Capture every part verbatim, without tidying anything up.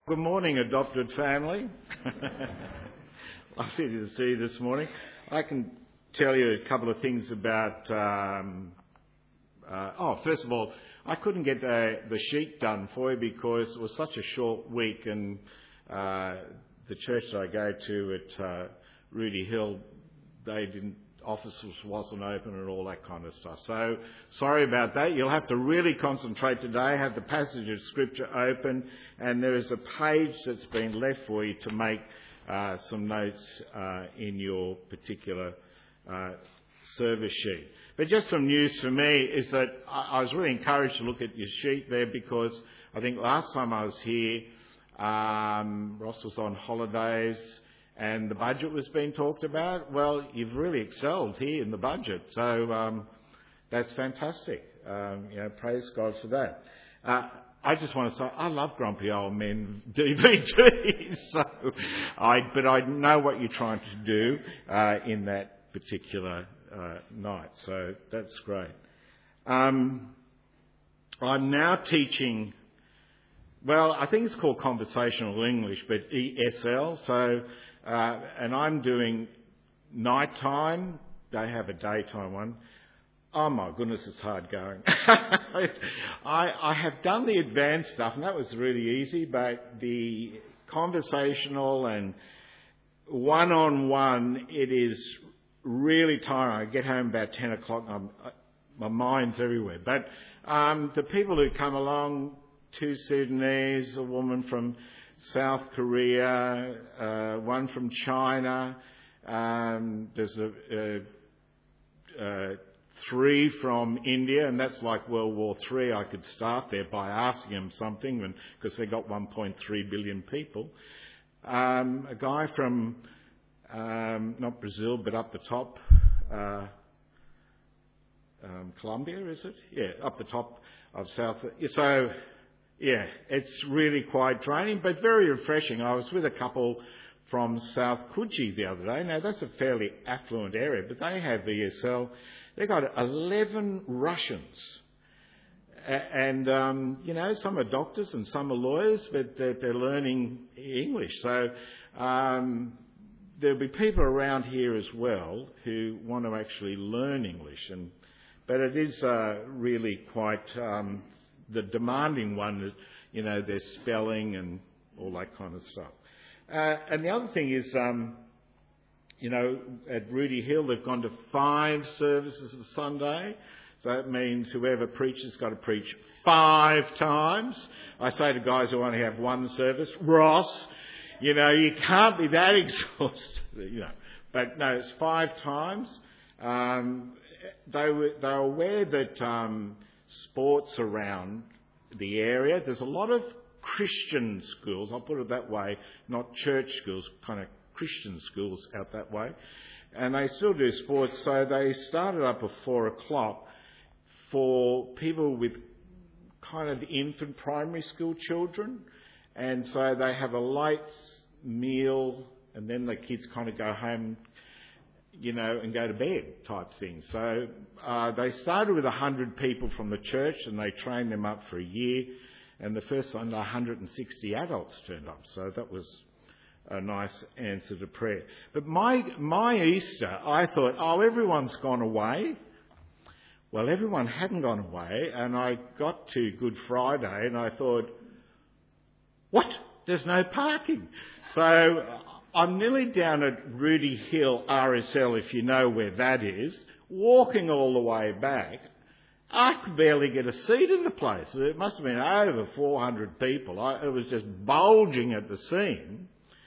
Good morning, adopted family. Lovely to see you this morning. I can tell you a couple of things about... Um, uh, oh, first of all, I couldn't get the, the sheet done for you because it was such a short week, and uh, the church that I go to at uh, Rudy Hill, they didn't... offices wasn't open and all that kind of stuff. So sorry about that. You'll have to really concentrate today, have the passage of Scripture open, and there is a page that's been left for you to make uh, some notes uh, in your particular uh, service sheet. But just some news for me is that I, I was really encouraged to look at your sheet there because I think last time I was here, um, Ross was on holidays, and the budget was being talked about. Well, you've really excelled here in the budget, so um, that's fantastic. Um, you know, praise God for that. Uh, I just want to say I love Grumpy Old Men D V Ds, so I but I know what you're trying to do uh, in that particular uh, night, so that's great. Um, I'm now teaching. Well, I think it's called Conversational English, but E S L. So. Uh, and I'm doing night time. They have a daytime one. Oh my goodness, it's hard going. I, I have done the advanced stuff, and that was really easy, but the conversational and one-on-one, it is really tiring. I get home about ten o'clock, and I'm, my mind's everywhere. But um, the people who come along, two Sudanese, a woman from South Korea, uh, one from China, um, there's a, a, a three from India, and that's like World War Three. I could start there by asking them something, because they got one point three billion people. Um, a guy from, um, not Brazil, but up the top, uh, um, Colombia, is it? Yeah, up the top of South. So... Yeah, it's really quite draining, but very refreshing. I was with a couple from South Coogee the other day. Now, that's a fairly affluent area, but they have E S L. They've got eleven Russians. And, um, you know, some are doctors and some are lawyers, but they're, they're learning English. So um, there'll be people around here as well who want to actually learn English. And But it is uh, really quite... Um, the demanding one is, you know, their spelling and all that kind of stuff. Uh, and the other thing is, um, you know, at Rudy Hill, they've gone to five services a Sunday. So that means whoever preaches got to preach five times. I say to guys who only have one service, Ross, you know, you can't be that exhausted, you know. But no, it's five times. Um, they were, they were aware that... Um, sports around the area. There's a lot of Christian schools, I'll put it that way, not church schools, kind of Christian schools out that way. And they still do sports, so they started up at four o'clock for people with kind of infant primary school children. And so they have a late meal, and then the kids kind of go home, you know, and go to bed type thing. So uh, they started with one hundred people from the church, and they trained them up for a year. And the first Sunday, one hundred sixty adults turned up. So that was a nice answer to prayer. But my my Easter, I thought, oh, everyone's gone away. Well, everyone hadn't gone away. And I got to Good Friday, and I thought, what? There's no parking. So I'm nearly down at Rudy Hill R S L, if you know where that is, walking all the way back. I could barely get a seat in the place. It must have been over four hundred people. I, it was just bulging at the seam.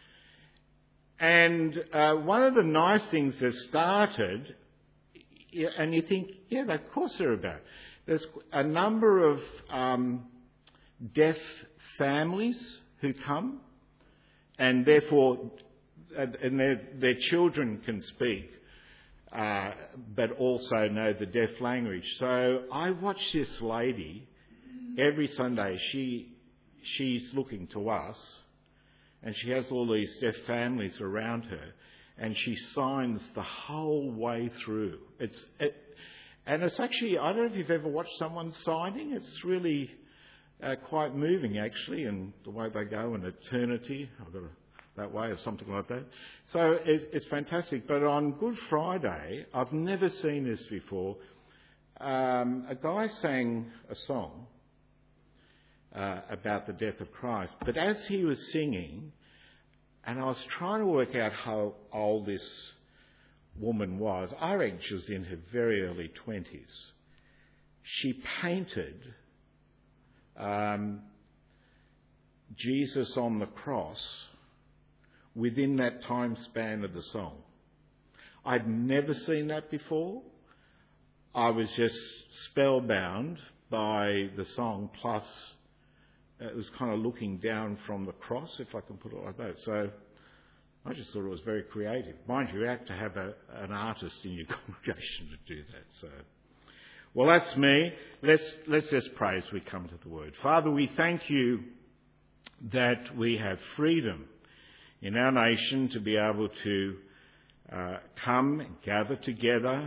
And uh, one of the nice things that started, and you think, yeah, of course they're about. There's a number of um, deaf families who come, and therefore... and their, their children can speak, uh, but also know the deaf language. So I watch this lady every Sunday. She she's looking to us, and she has all these deaf families around her, and she signs the whole way through. It's it, and it's actually, I don't know if you've ever watched someone signing. It's really uh, quite moving actually, and the way they go in eternity. I've got a, that way or something like that. So it's, it's fantastic. But on Good Friday, I've never seen this before. Um, a guy sang a song uh, about the death of Christ. But as he was singing, and I was trying to work out how old this woman was, I reckon she was in her very early twenties. She painted um, Jesus on the cross within that time span of the song. I'd never seen that before. I was just spellbound by the song, plus it was kind of looking down from the cross, if I can put it like that. So I just thought it was very creative. Mind you, you have to have a, an artist in your congregation to do that. So, well, that's me. Let's let's just pray as we come to the Word. Father, we thank you that we have freedom in our nation to be able to uh, come and gather together.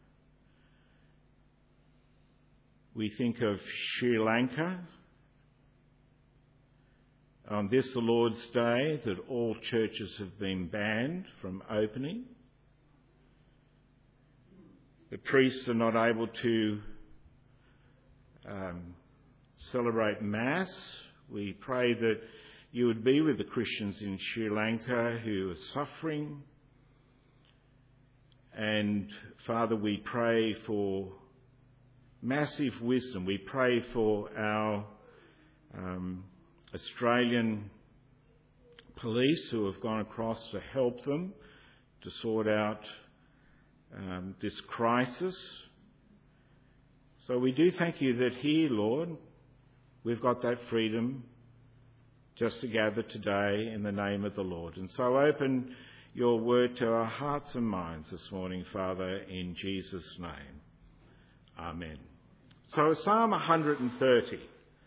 We think of Sri Lanka on this, the Lord's Day, that all churches have been banned from opening. The priests are not able to um, celebrate Mass. We pray that you would be with the Christians in Sri Lanka who are suffering. And Father, we pray for massive wisdom. We pray for our um, Australian police who have gone across to help them to sort out um, this crisis. So we do thank you that here, Lord, we've got that freedom just to gather today in the name of the Lord. And so open your word to our hearts and minds this morning, Father, in Jesus' name. Amen. So Psalm one hundred thirty.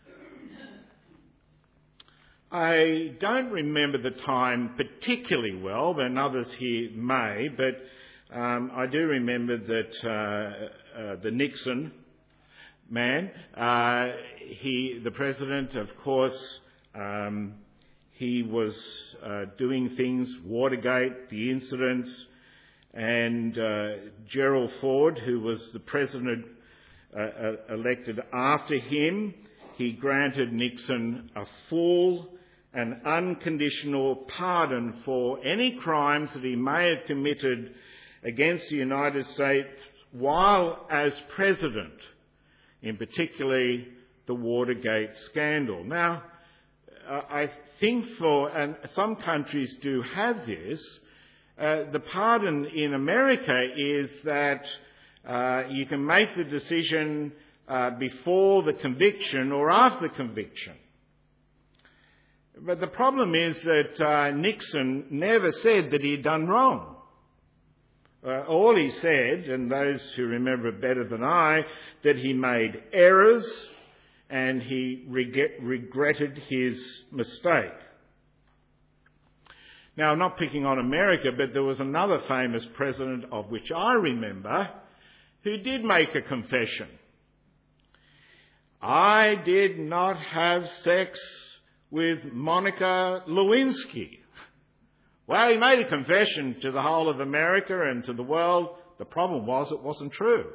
I don't remember the time particularly well, but others here may, but um, I do remember that uh, uh, the Nixon man, uh, he, the president, of course, um, he was uh, doing things, Watergate, the incidents, and uh, Gerald Ford, who was the president uh, uh, elected after him, he granted Nixon a full and unconditional pardon for any crimes that he may have committed against the United States while as president, in particularly the Watergate scandal. Now, uh, I think for, and some countries do have this, uh, the pardon in America is that uh, you can make the decision uh, before the conviction or after conviction. But the problem is that uh, Nixon never said that he'd done wrong. Uh, all he said, and those who remember it better than I, that he made errors and he reg- regretted his mistake. Now, I'm not picking on America, but there was another famous president of which I remember who did make a confession. I did not have sex with Monica Lewinsky. Well, he made a confession to the whole of America and to the world. The problem was it wasn't true.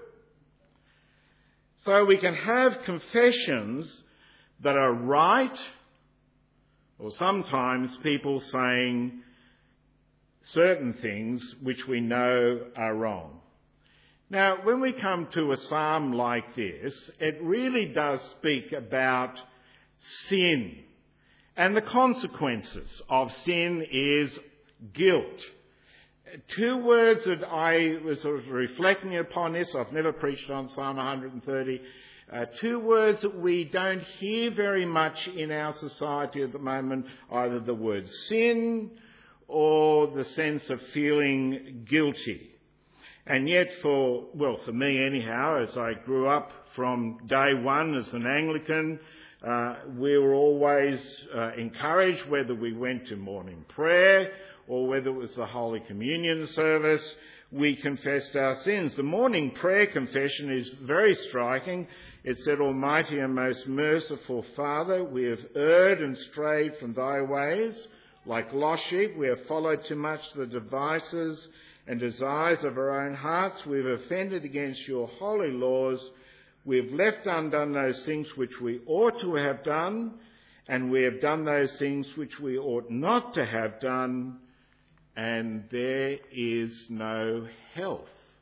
So we can have confessions that are right, or sometimes people saying certain things which we know are wrong. Now, when we come to a psalm like this, it really does speak about sin. And the consequences of sin is guilt. Two words that I was sort of reflecting upon this, I've never preached on Psalm one hundred thirty, uh, two words that we don't hear very much in our society at the moment, either the word sin or the sense of feeling guilty. And yet for, well, for me anyhow, as I grew up from day one as an Anglican, Uh, we were always uh, encouraged, whether we went to morning prayer or whether it was the Holy Communion service we confessed our sins. The morning prayer confession is very striking. It said, Almighty and most merciful Father, we have erred and strayed from thy ways. Like lost sheep, we have followed too much the devices and desires of our own hearts. We have offended against your holy laws. We have left undone those things which we ought to have done, and we have done those things which we ought not to have done, and there is no health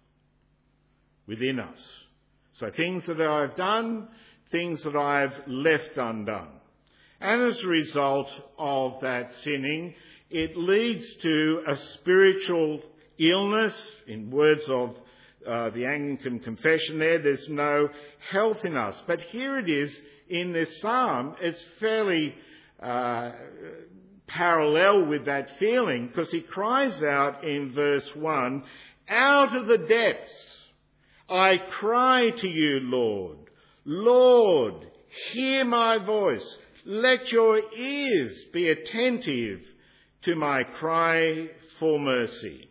within us. So things that I've done, things that I've left undone. And as a result of that sinning, it leads to a spiritual illness. In words of uh, the Anglican confession there, there's no health in us. But here it is in this psalm. It's fairly uh, parallel with that feeling, because he cries out in verse one, out of the depths I cry to you, Lord. Lord, hear my voice. Let your ears be attentive to my cry for mercy.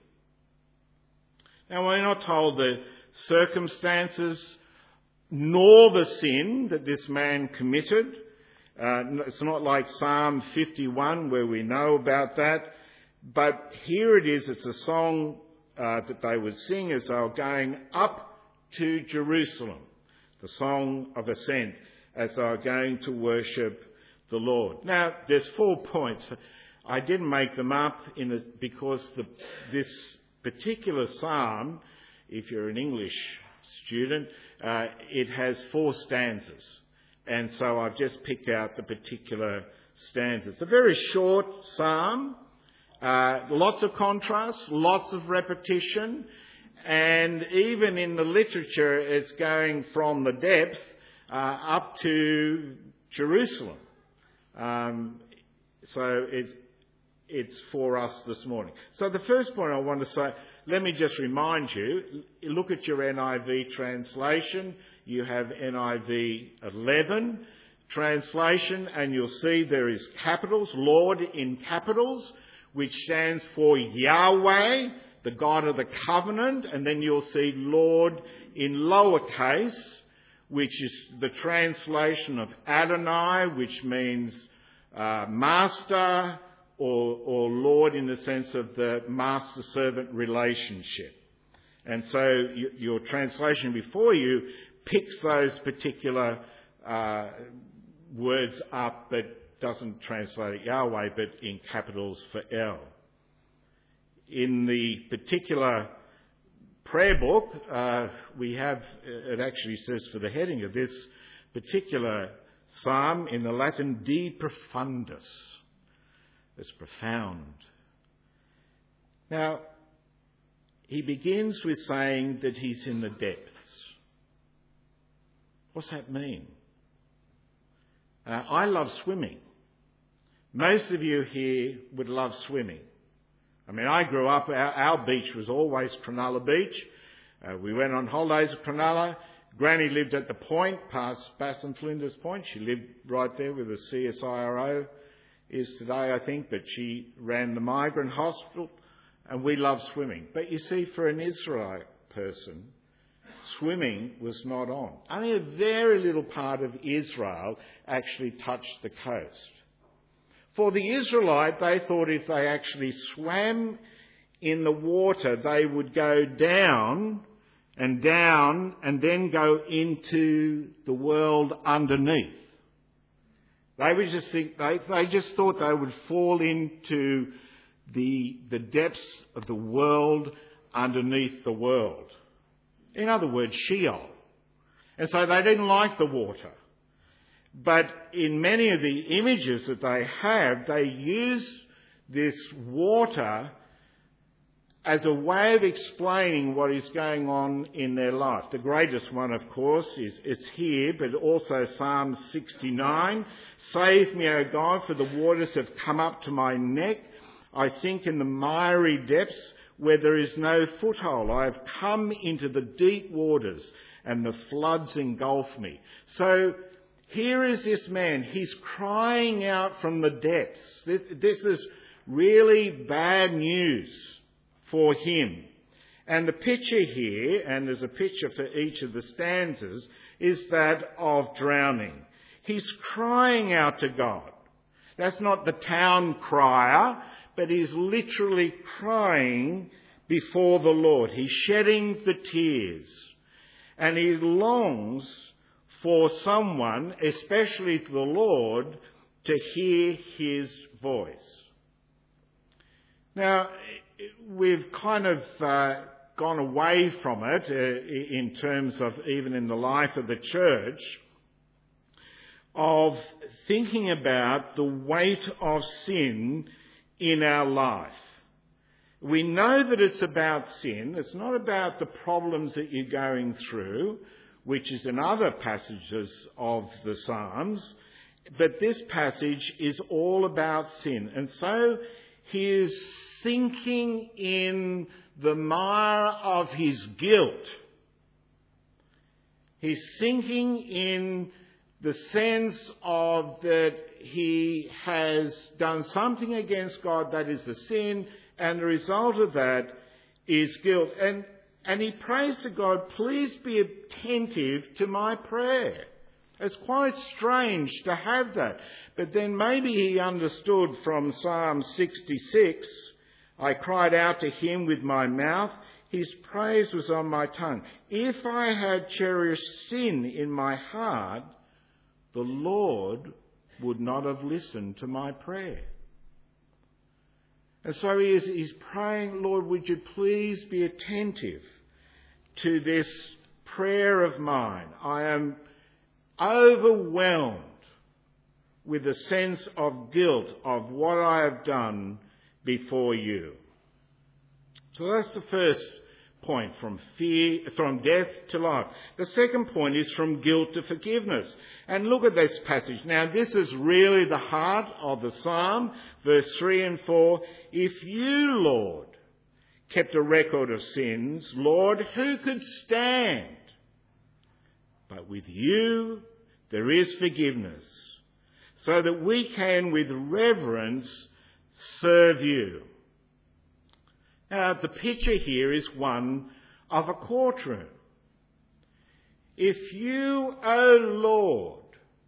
Now, we're not told the circumstances nor the sin that this man committed. Uh, it's not like Psalm fifty-one where we know about that. But here it is, it's a song uh, that they would sing as they were going up to Jerusalem, the song of ascent, as they are going to worship the Lord. Now, there's four points. I didn't make them up in a, because the, this particular psalm, if you're an English student, uh, it has four stanzas. And so I've just picked out the particular stanzas. It's a very short psalm, uh, lots of contrast, lots of repetition. And even in the literature, it's going from the depth uh, up to Jerusalem. Um, so it's, it's for us this morning. So the first point I want to say, let me just remind you, look at your N I V translation. You have N I V eleven translation, and you'll see there is capitals, Lord in capitals, which stands for Yahweh, the God of the covenant, and then you'll see Lord in lowercase, which is the translation of Adonai, which means uh, master, or, or Lord in the sense of the master-servant relationship. And so y- your translation before you picks those particular uh, words up, but doesn't translate it Yahweh, but in capitals for L. In the particular prayer book, uh, we have, it actually says for the heading of this particular psalm in the Latin, De Profundis. It's profound. Now, he begins with saying that he's in the depths. What's that mean? Uh, I love swimming. Most of you here would love swimming. I mean, I grew up, our, our beach was always Cronulla Beach. Uh, we went on holidays at Cronulla. Granny lived at the point, past Bass and Flinders Point. She lived right there where the C S I R O is today, I think, but she ran the migrant hospital, and we loved swimming. But you see, for an Israelite person, swimming was not on. Only a very little part of Israel actually touched the coast. For the Israelite, they thought if they actually swam in the water, they would go down and down and then go into the world underneath. They would just think, they, they just thought they would fall into the, the depths of the world underneath the world. In other words, Sheol. And so they didn't like the water. But in many of the images that they have, they use this water as a way of explaining what is going on in their life. The greatest one, of course, is it's here, but also Psalm sixty-nine. Save me, O God, for the waters have come up to my neck. I sink in the miry depths where there is no foothold. I have come into the deep waters and the floods engulf me. So here is this man. He's crying out from the depths. This is really bad news for him. And the picture here, and there's a picture for each of the stanzas, is that of drowning. He's crying out to God. That's not the town crier, but he's literally crying before the Lord. He's shedding the tears. And he longs for someone, especially the Lord, to hear his voice. Now, we've kind of uh, gone away from it uh, in terms of even in the life of the church, of thinking about the weight of sin in our life. We know that it's about sin. It's not about the problems that you're going through, which is in other passages of the Psalms, but this passage is all about sin. And so he is sinking in the mire of his guilt. He's sinking in the sense of that he has done something against God that is a sin, and the result of that is guilt. And, and he prays to God, please be attentive to my prayer. It's quite strange to have that. But then maybe he understood from Psalm sixty-six, I cried out to him with my mouth, his praise was on my tongue. If I had cherished sin in my heart, the Lord would not have listened to my prayer. And so he is he's praying, Lord, would you please be attentive to this prayer of mine? I am overwhelmed with a sense of guilt of what I have done before you. So that's the first point, from fear, from death to life. The second point is from guilt to forgiveness. And look at this passage. Now, this is really the heart of the psalm, verse three and four. If you, Lord, kept a record of sins, Lord, who could stand? But with you there is forgiveness, so that we can with reverence serve you. Now, the picture here is one of a courtroom. If you, O Lord,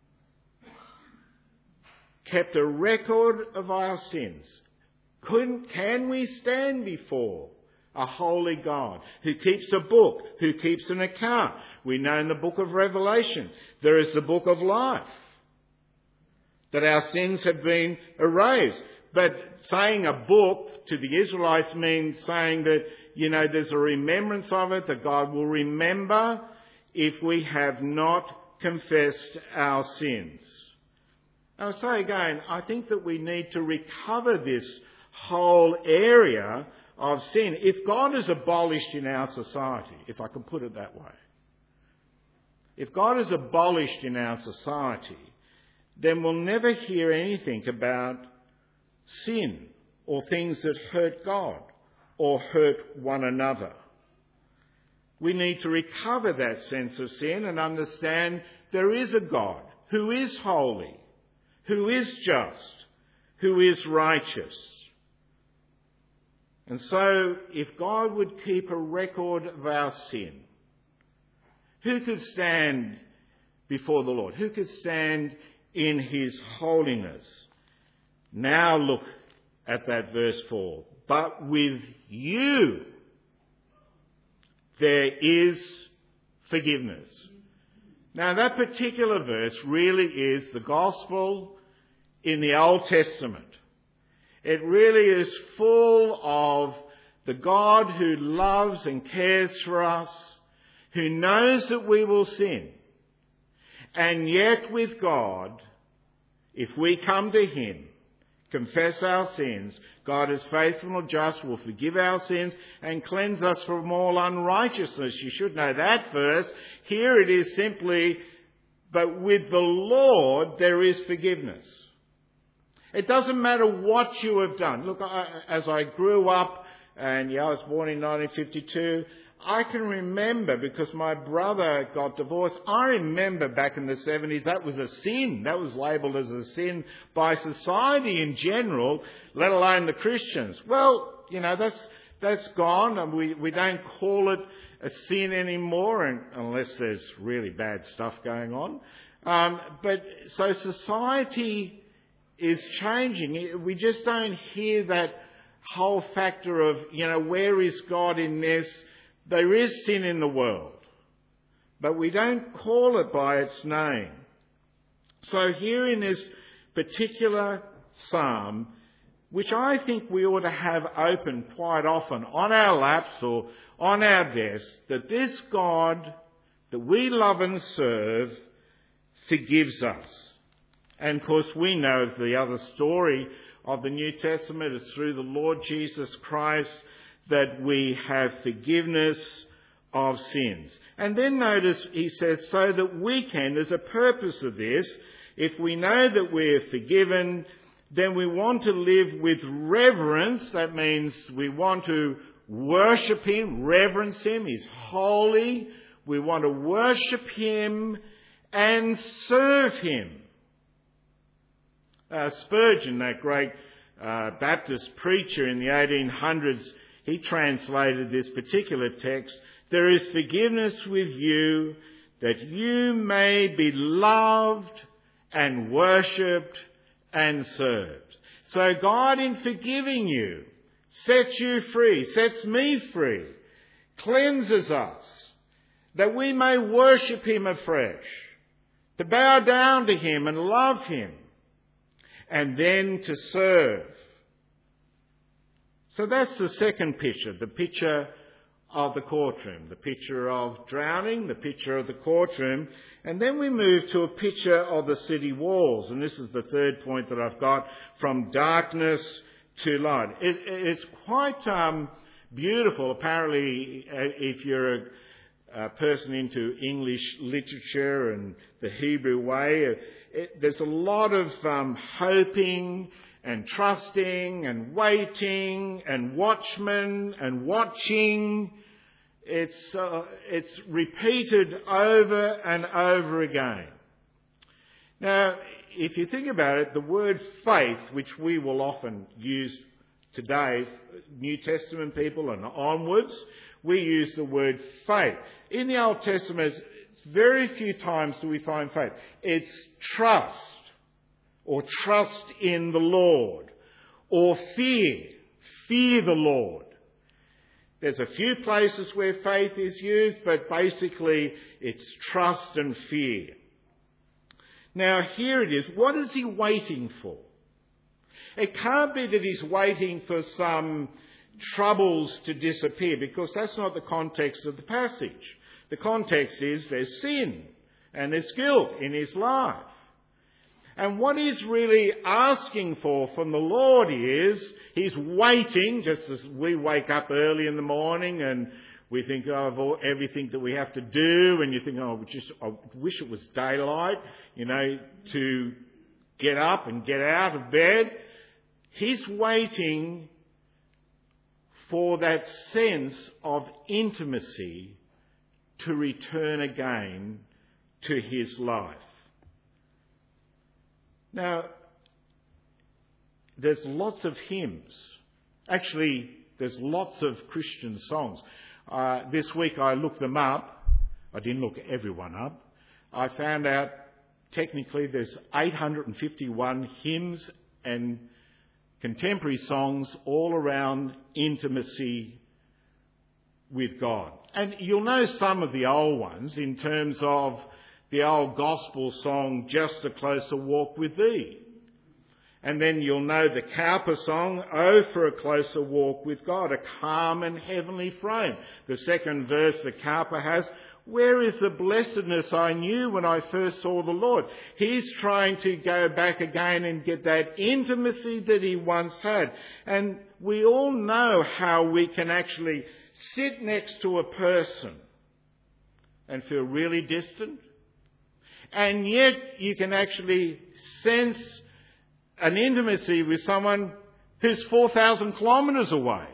kept a record of our sins, couldn't, can we stand before a holy God who keeps a book, who keeps an account? We know in the book of Revelation there is the book of life, that our sins have been erased. But saying a book to the Israelites means saying that, you know, there's a remembrance of it, that God will remember if we have not confessed our sins. I'll say again, I think that we need to recover this whole area of sin. If God is abolished in our society, if I can put it that way, if God is abolished in our society, then we'll never hear anything about sin or things that hurt God or hurt one another. We need to recover that sense of sin and understand there is a God who is holy, who is just, who is righteous. And so if God would keep a record of our sin, who could stand before the Lord? Who could stand in his holiness? Now look at that verse four. But with you there is forgiveness. Now that particular verse really is the gospel in the Old Testament. It really is full of the God who loves and cares for us, who knows that we will sin. And yet with God, if we come to him, confess our sins, God is faithful and just, will forgive our sins and cleanse us from all unrighteousness. You should know that verse. Here it is simply, but with the Lord there is forgiveness. It doesn't matter what you have done. Look, I, as I grew up, and yeah, I was born in nineteen fifty-two, I can remember, because my brother got divorced, I remember back in the seventies, that was a sin. That was labelled as a sin by society in general, let alone the Christians. Well, you know, that's that's gone, and we, we don't call it a sin anymore, and, unless there's really bad stuff going on. Um, but so society is changing. We just don't hear that whole factor of, you know, where is God in this? There is sin in the world, but we don't call it by its name. So here in this particular psalm, which I think we ought to have open quite often on our laps or on our desk, that this God that we love and serve forgives us. And of course we know the other story of the New Testament is through the Lord Jesus Christ that we have forgiveness of sins. And then notice he says, so that we can, there's a purpose of this, if we know that we're forgiven, then we want to live with reverence. That means we want to worship him, reverence him. He's holy. We want to worship him and serve him. Uh, Spurgeon, that great uh, Baptist preacher in the eighteen hundreds, he translated this particular text, there is forgiveness with you that you may be loved and worshipped and served. So God, in forgiving you, sets you free, sets me free, cleanses us, that we may worship him afresh, to bow down to him and love him, and then to serve. So that's the second picture, the picture of the courtroom, the picture of drowning, the picture of the courtroom. And then we move to a picture of the city walls. And this is the third point that I've got, from darkness to light. It, it's quite um, beautiful. Apparently, if you're a, a person into English literature and the Hebrew way, it, there's a lot of um, hoping and trusting and waiting and watchmen and watching. It's, uh, it's repeated over and over again. Now, if you think about it, the word faith, which we will often use today, New Testament people and onwards, we use the word faith. In the Old Testament, very few times do we find faith. It's trust, or trust in the Lord, or fear, fear the Lord. There's a few places where faith is used, but basically it's trust and fear. Now here it is. What is he waiting for? It can't be that he's waiting for some troubles to disappear, because that's not the context of the passage. The context is there's sin and there's guilt in his life. And what he's really asking for from the Lord is, he's waiting, just as we wake up early in the morning and we think of all, everything that we have to do, and you think, oh, just, I wish it was daylight, you know, to get up and get out of bed. He's waiting for that sense of intimacy to return again to his life. Now, there's lots of hymns. Actually, there's lots of Christian songs. Uh, this week I looked them up. I didn't look everyone up. I found out technically there's eight hundred fifty-one hymns and contemporary songs all around intimacy with God. And you'll know some of the old ones in terms of the old gospel song, Just a Closer Walk with Thee. And then you'll know the Cowper song, Oh, for a Closer Walk with God, a calm and heavenly frame. The second verse that Cowper has, where is the blessedness I knew when I first saw the Lord? He's trying to go back again and get that intimacy that he once had. And we all know how we can actually sit next to a person and feel really distant. And yet you can actually sense an intimacy with someone who's four thousand kilometres away.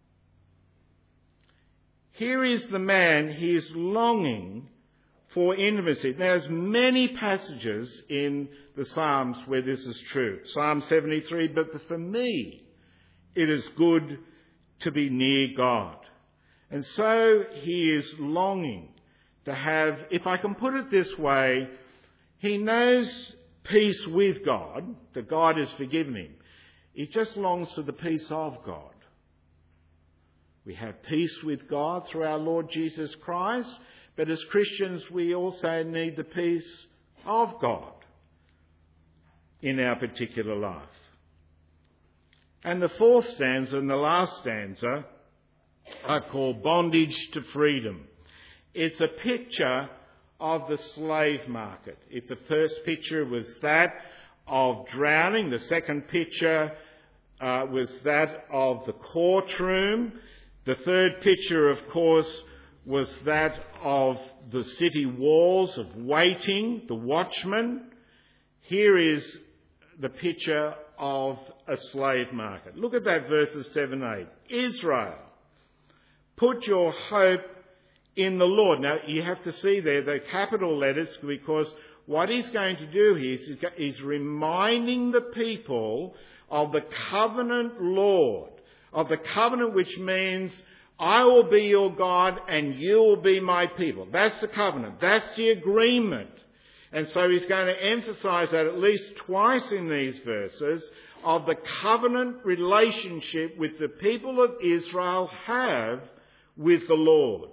Here is the man, he is longing for intimacy. There's many passages in the Psalms where this is true. Psalm seventy-three, but for me it is good to be near God. And so he is longing to have, if I can put it this way, he knows peace with God, that God has forgiven him. He just longs for the peace of God. We have peace with God through our Lord Jesus Christ, but as Christians we also need the peace of God in our particular life. And the fourth stanza and the last stanza I call Bondage to Freedom. It's a picture of the slave market. If the first picture was that of drowning, the second picture uh, was that of the courtroom. The third picture, of course, was that of the city walls, of waiting, the watchman. Here is the picture of a slave market. Look at that, verses seven and eight. Israel, put your hope in the Lord. Now, you have to see there the capital letters, because what he's going to do here is he's reminding the people of the covenant Lord, of the covenant which means I will be your God and you will be my people. That's the covenant. That's the agreement. And so he's going to emphasise that at least twice in these verses of the covenant relationship which the people of Israel have with the Lord.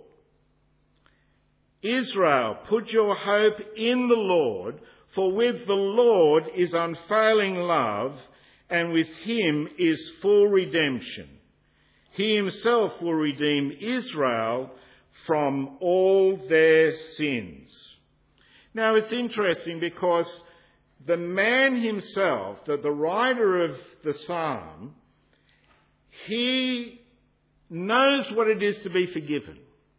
Israel, put your hope in the Lord, for with the Lord is unfailing love, and with him is full redemption. He himself will redeem Israel from all their sins. Now it's interesting because the man himself, the, the writer of the psalm, he knows what it is to be forgiven.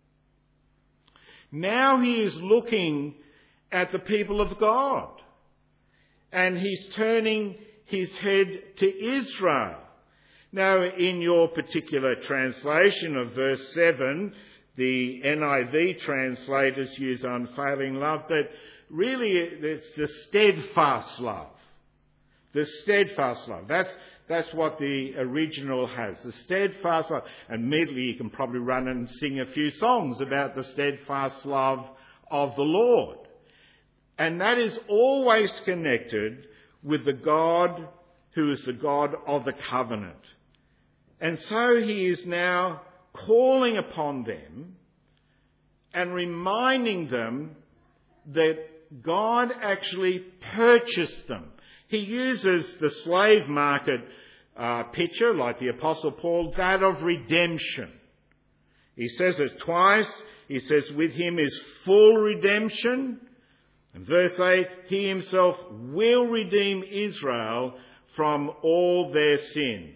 Now he is looking at the people of God and he's turning his head to Israel. Now, in your particular translation of verse seven, the N I V translators use unfailing love, but really it's the steadfast love. The steadfast love. That's, that's what the original has. The steadfast love. And immediately you can probably run and sing a few songs about the steadfast love of the Lord. And that is always connected with the God who is the God of the covenant. And so he is now calling upon them and reminding them that God actually purchased them. He uses the slave market uh, picture, like the Apostle Paul, that of redemption. He says it twice. He says with him is full redemption. In verse eight, he himself will redeem Israel from all their sins.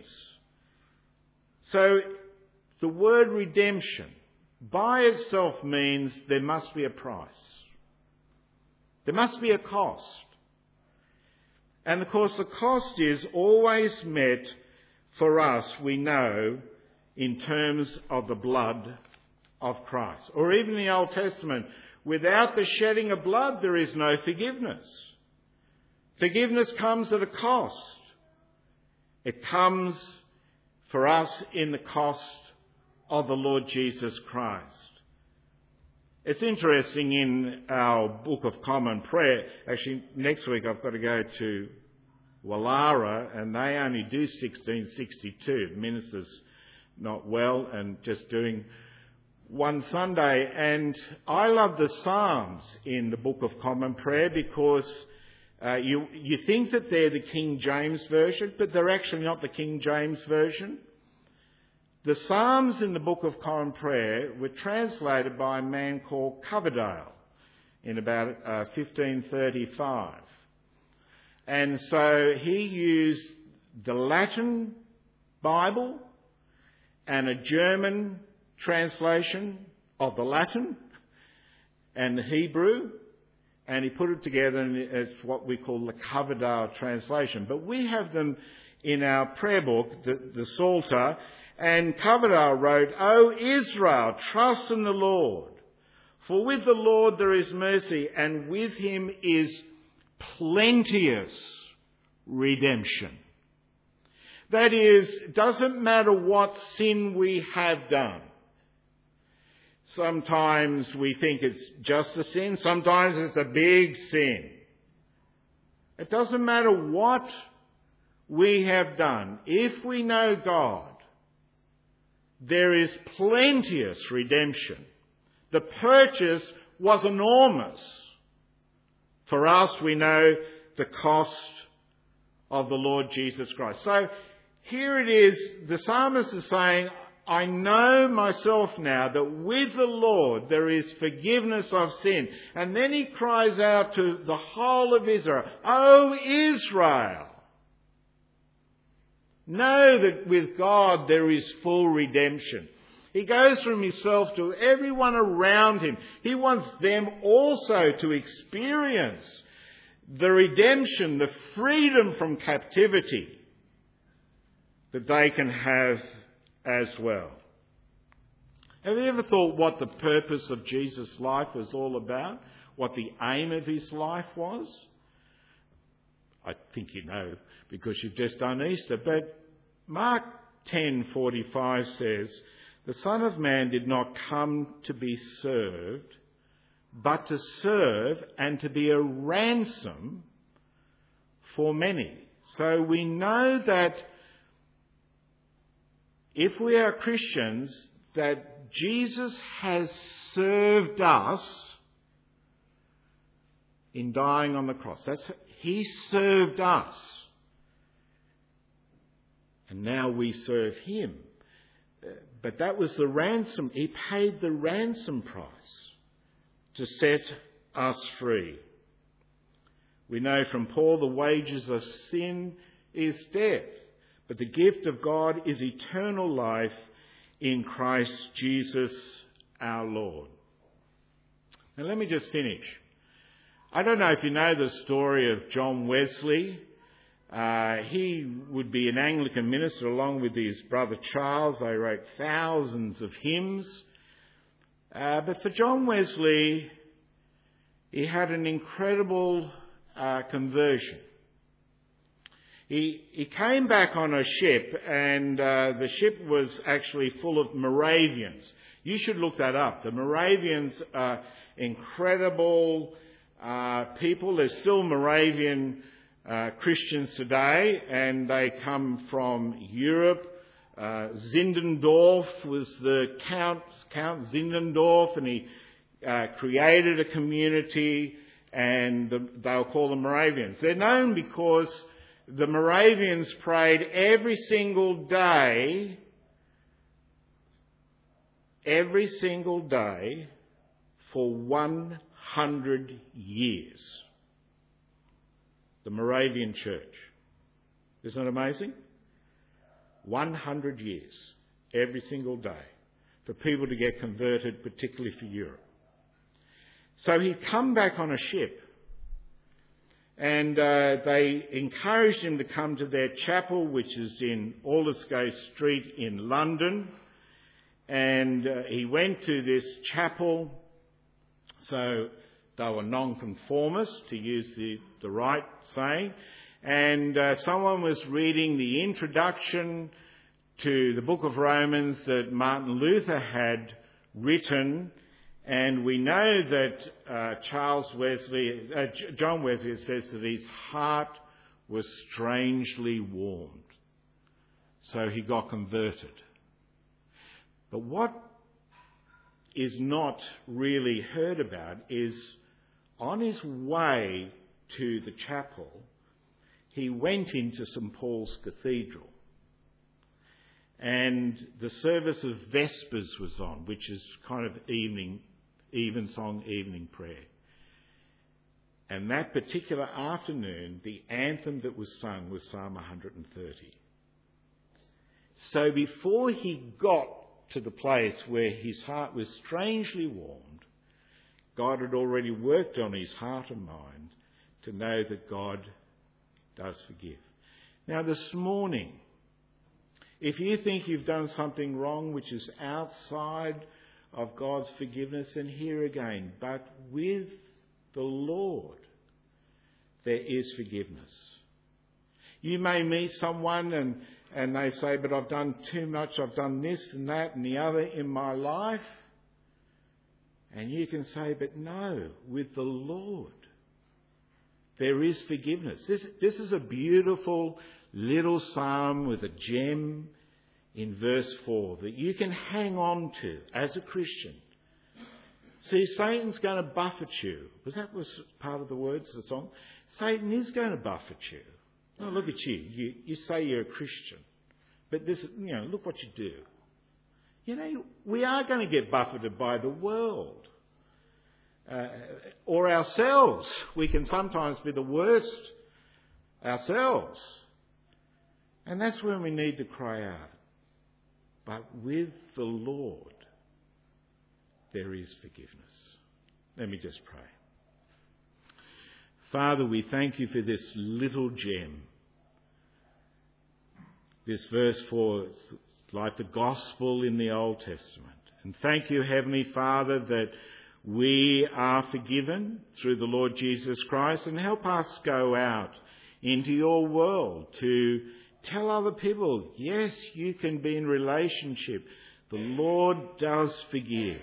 So the word redemption by itself means there must be a price. There must be a cost. And of course the cost is always met for us, we know, in terms of the blood of Christ. Or even in the Old Testament, without the shedding of blood there is no forgiveness. Forgiveness comes at a cost. It comes for us in the cost of the Lord Jesus Christ. It's interesting in our Book of Common Prayer, actually next week I've got to go to Wallara and they only do sixteen sixty-two. The minister's not well and just doing one Sunday. And I love the Psalms in the Book of Common Prayer because uh, you, you think that they're the King James Version, but they're actually not the King James Version. The Psalms in the Book of Common Prayer were translated by a man called Coverdale in about uh, fifteen thirty-five. And so he used the Latin Bible and a German translation of the Latin and the Hebrew, and he put it together and it's what we call the Coverdale translation. But we have them in our prayer book, the, the Psalter. And Coverdale wrote, O Israel, trust in the Lord, for with the Lord there is mercy, and with him is plenteous redemption. That is, it doesn't matter what sin we have done. Sometimes we think it's just a sin. Sometimes it's a big sin. It doesn't matter what we have done. If we know God, there is plenteous redemption. The purchase was enormous. For us, we know the cost of the Lord Jesus Christ. So here it is, the psalmist is saying, I know myself now that with the Lord there is forgiveness of sin. And then he cries out to the whole of Israel, O Israel, know that with God there is full redemption. He goes from himself to everyone around him. He wants them also to experience the redemption, the freedom from captivity that they can have as well. Have you ever thought what the purpose of Jesus' life was all about? What the aim of his life was? I think you know because you've just done Easter. But Mark ten forty-five says, the Son of Man did not come to be served, but to serve and to be a ransom for many. So we know that if we are Christians, that Jesus has served us in dying on the cross. That's, he served us. And now we serve him. But that was the ransom. He paid the ransom price to set us free. We know from Paul the wages of sin is death. But the gift of God is eternal life in Christ Jesus our Lord. Now let me just finish. I don't know if you know the story of John Wesley. Uh, he would be an Anglican minister along with his brother Charles. They wrote thousands of hymns. Uh, but for John Wesley, he had an incredible uh, conversion. He, he came back on a ship, and uh, the ship was actually full of Moravians. You should look that up. The Moravians are incredible uh, people. There's still Moravian uh, Christians today, and they come from Europe. Uh, Zinzendorf was the Count, Count Zinzendorf, and he uh, created a community, and the, they'll call them Moravians. They're known because the Moravians prayed every single day, every single day for one hundred years. The Moravian Church. Isn't that amazing? one hundred years, every single day, for people to get converted, particularly for Europe. So he'd come back on a ship. And uh, they encouraged him to come to their chapel, which is in Aldersgate Street in London. And uh, he went to this chapel. So they were nonconformists, to use the, the right saying. And uh, someone was reading the introduction to the book of Romans that Martin Luther had written. And we know that uh, Charles Wesley, uh, John Wesley says that his heart was strangely warmed. So he got converted. But what is not really heard about is on his way to the chapel, he went into St Paul's Cathedral. And the service of Vespers was on, which is kind of evening evensong evening prayer. And that particular afternoon, the anthem that was sung was Psalm one hundred thirty. So before he got to the place where his heart was strangely warmed, God had already worked on his heart and mind to know that God does forgive. Now this morning, if you think you've done something wrong which is outside of God's forgiveness, and here again, but with the Lord there is forgiveness. You may meet someone and and they say, but I've done too much, I've done this and that and the other in my life. And you can say, but no, with the Lord, there is forgiveness. This, this is a beautiful little psalm with a gem in verse four that you can hang on to as a Christian. See, Satan's going to buffet you. Was that was part of the words of the song? Satan is going to buffet you. Oh, look at you. You, you say you're a Christian. But this, you know, look what you do. You know, we are going to get buffeted by the world. Uh, or ourselves. We can sometimes be the worst ourselves. And that's when we need to cry out. But with the Lord, there is forgiveness. Let me just pray. Father, we thank you for this little gem. This verse four is like the gospel in the Old Testament. And thank you, Heavenly Father, that we are forgiven through the Lord Jesus Christ, and help us go out into your world to tell other people, yes, you can be in relationship. The Lord does forgive.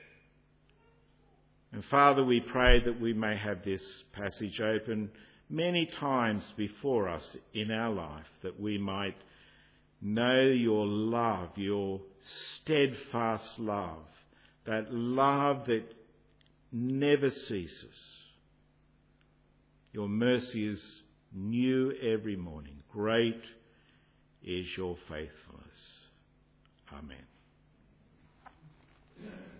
And Father, we pray that we may have this passage open many times before us in our life, that we might know your love, your steadfast love, that love that never ceases. Your mercy is new every morning. Great is your faithfulness. Amen.